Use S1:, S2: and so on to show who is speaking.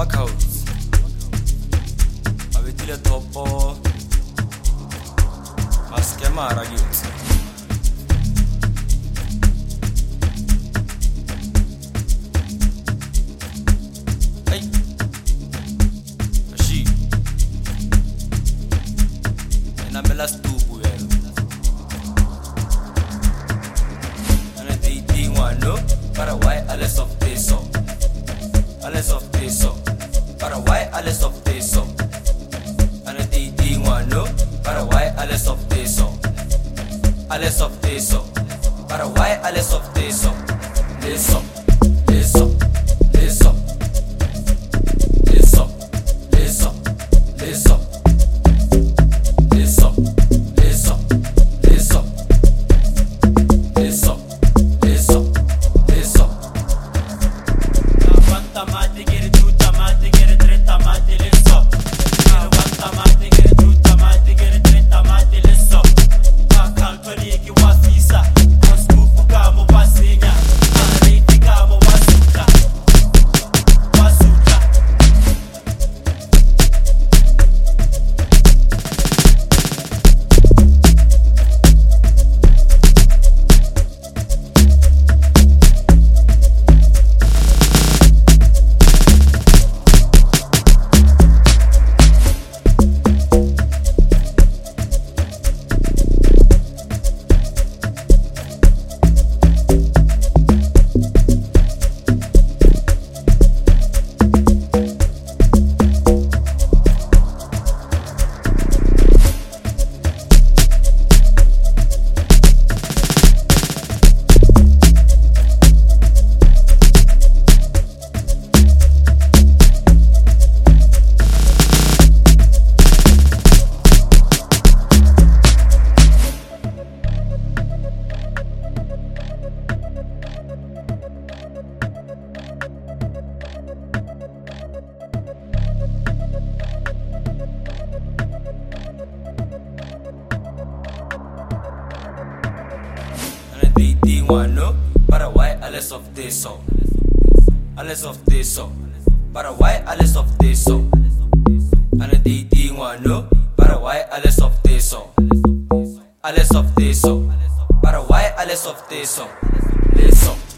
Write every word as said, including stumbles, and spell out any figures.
S1: Workouts. Abetile topo. Maskema ragiot. Hey. Ashi. Ena melas tubu yelo. Ana titi wano. Paraguay alles of teso. Alles of teso. Paraguay alles of teso. Ana titi wano. Paraguay alles of teso. Alles of teso. Paraguay alles of teso. Teso. Teso. Teso. Teso. Teso. Teso. Teso. Teso. Teso. Teso. Teso. Teso.
S2: One tomate, get it, two tomate, get it, three tomate, let's go. One tomate, get it, two tomate, get it, three tomate, let's go. Kalpani ki wasisa, waskufu kama wasinya, anaiti kama wasuka, wasuka.
S1: Titi wano. Paraguay alles of teso. Alles of teso. Paraguay alles of teso. Ana titi wano. Paraguay alles of teso. Alles of teso. Paraguay alles of teso. Teso.